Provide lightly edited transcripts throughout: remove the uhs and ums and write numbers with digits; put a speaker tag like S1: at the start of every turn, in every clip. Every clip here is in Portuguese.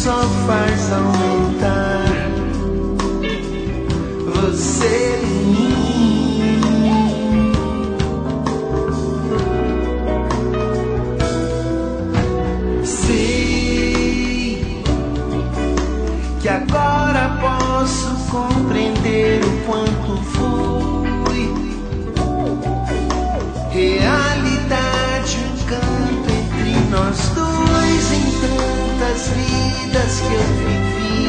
S1: só faz aumentar você em mim. Sei que agora posso compreender o quanto fui realidade, um canto entre nós dois em tantas vidas que eu vivi.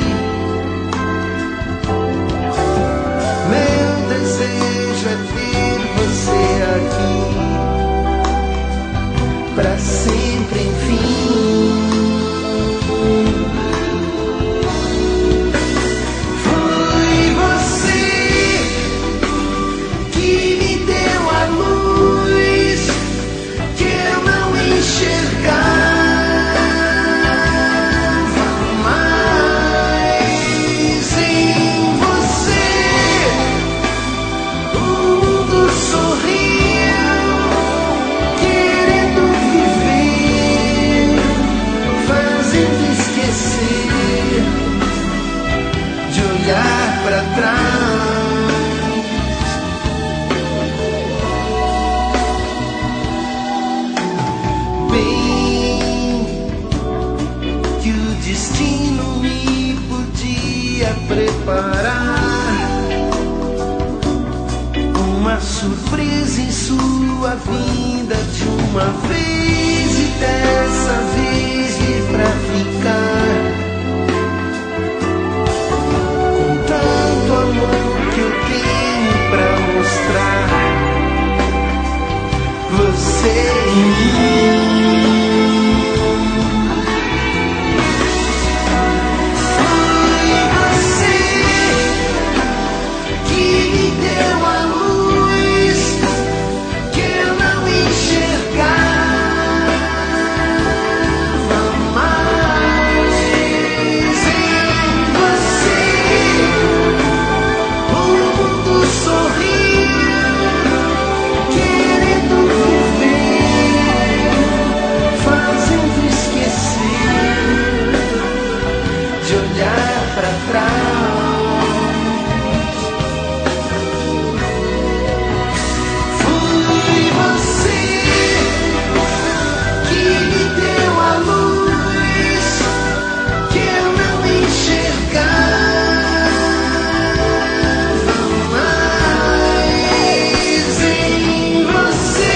S1: Meu desejo é ter você aqui pra sempre, enfim. Foi você que me deu a luz que eu não enxergava mais. Em você o mundo sorriu, querendo viver, fazendo esquecer de olhar pra trás. Bem que o destino me podia preparar uma surpresa em sua vinda de uma vez, e dessa vez vir pra ficar. Com tanto amor que eu tenho pra mostrar, você em mim. Foi você que me deu a luz que eu não enxergava mais. Em você o mundo sorriu, querendo viver, fazendo esquecer de olhar pra trás. Foi você que me deu a luz que eu não enxergava mais. Em você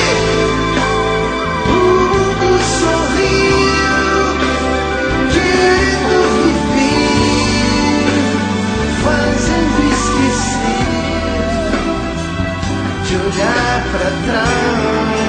S1: o mundo sorriu, querendo viver, fazendo esquecer de olhar pra trás.